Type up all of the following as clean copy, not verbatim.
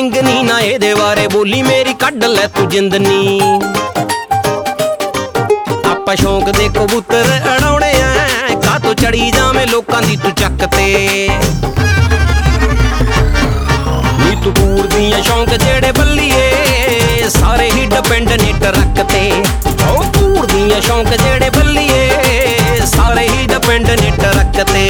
ਮੰਗਨੀ ਨਾ ਇਹਦੇ ਬਾਰੇ ਬੋਲੀ ਮੇਰੀ ਕੱਢ ਲੈ ਤੂੰ ਜਿੰਦਨੀ। ਆਪਾਂ ਸ਼ੌਂਕ ਦੇ ਕਬੂਤਰ ਉਡਾਉਣੇ ਆ, ਕਾਹਤੋਂ ਚੜੀ ਜਾਵੇਂ ਲੋਕਾਂ ਦੀ ਤੂੰ ਚੱਕ ਤੇ। ਨੀ ਤੂੰ ਪੂਰ ਦੀਆਂ ਸ਼ੌਂਕ ਜਿਹੜੇ ਬੱਲੀਏ ਸਾਰੇ ਹੀ ਡਿਪੈਂਡ ਨੇ ਟਰੱਕ ਤੇ। ਉਹ ਪੂਰ ਦੀਆਂ ਸ਼ੌਂਕ ਜਿਹੜੇ ਬੱਲੀਏ ਸਾਰੇ ਹੀ ਡਿਪੈਂਡ ਨੇ ਟਰੱਕ ਤੇ।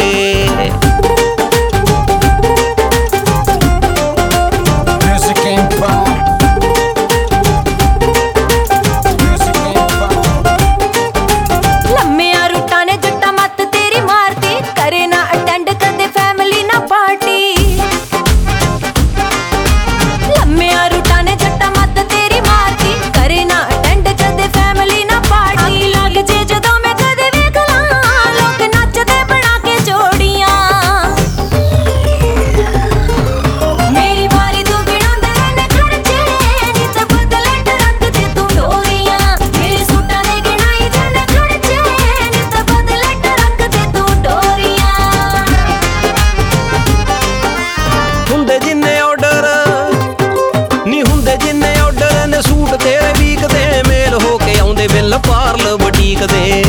ਸੂਟ ਤੇਰੇ ਵੀਕਦੇ ਮੇਲ ਹੋ ਕੇ ਆਉਂਦੇ ਬਿੱਲ ਪਾਰਲ ਬੁਟੀਕ ਦੇ।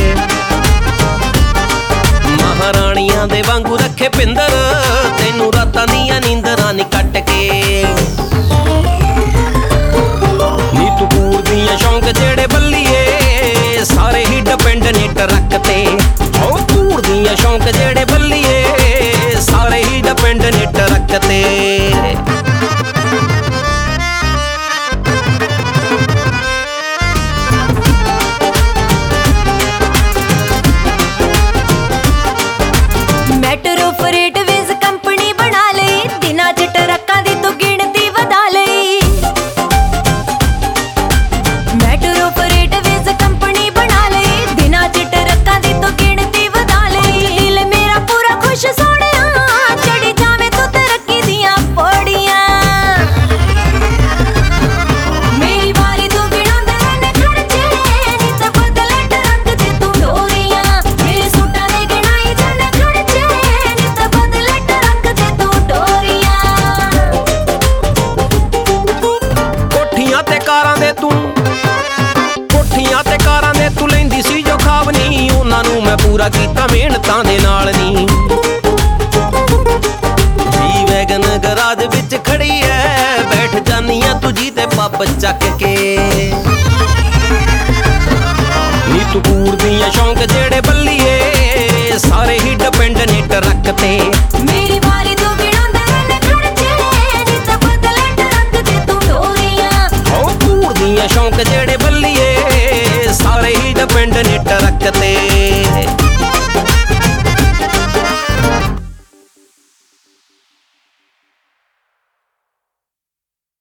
ਮਹਾਰਾਣੀਆਂ ਦੇ ਵਾਂਗੂ ਰੱਖੇ ਪਿੰਦਰ ਤੈਨੂੰ ਰਾਤਾਂ ਦੀਆਂ ਨੀਂਦਰਾਂ ਨੀ ਕੱਟ ਕੇ। ਨੀ ਤੂੰ ਪੂਰ ਦੀਆਂ ਸ਼ੌਂਕ ਜਿਹੜੇ ਬੱਲੀਏ ਸਾਰੇ ਹੀ ਡਿਪੈਂਡ ਨੇ ਟਰੱਕ ਤੇ। ਉਹ ਪੂਰ ਦੀਆਂ ਸ਼ੌਂਕ ਜਿਹੜੇ ਬੱਲੀਏ ਸਾਰੇ ਹੀ ਡਿਪੈਂਡ ਨੇ ਟਰੱਕ ਤੇ। ਕੋਠੀਆਂ ਤੇ ਕਾਰਾਂ ਦੇ ਤੂੰ ਲੈਂਦੀ ਸੀ ਜੋ ਖਾਬ ਨੀ, ਉਹਨਾਂ ਨੂੰ ਮੈਂ ਪੂਰਾ ਕੀਤਾ ਮਿਹਨਤਾਂ ਦੇ ਨਾਲ ਨੀ। ਜੀ ਵੈਗਨ ਗਰਾਜ ਵਿੱਚ ਖੜੀ ਐ ਬੈਠ ਜਾਨੀ ਆ ਤੂੰ ਜੀ ਤੇ ਪੱਪ ਚੱਕ ਕੇ। ਨੀ ਤੂੰ ਪੂਰ ਦੀਆਂ ਸ਼ੌਂਕ ਜਿਹੜੇ ਬੱਲੀਏ ਸਾਰੇ ਹੀ ਡਿਪੈਂਡ ਨੇ ਟਰੱਕ ਤੇ। ਮੇਰੀ ਵਾਰੀ ਤੂੰ ਗਿਣਾਉਂਦਾ ਰਹਿਣਾ ਖਰਚੇ ਨੀ ਤਾਂ ਬਦਲੇ ਟਰੱਕ ਤੇ ਤੂੰ ਡੋਰੀਆਂ। ਉਹ ਪੂਰ ਦੀਆਂ ਸ਼ੌਂਕ ਜਿਹੜੇ ਬੱਲੀਏ ਸਾਰੇ ਹੀ ਡਿਪੈਂਡ ਨੇ ਟਰੱਕ ਤੇ।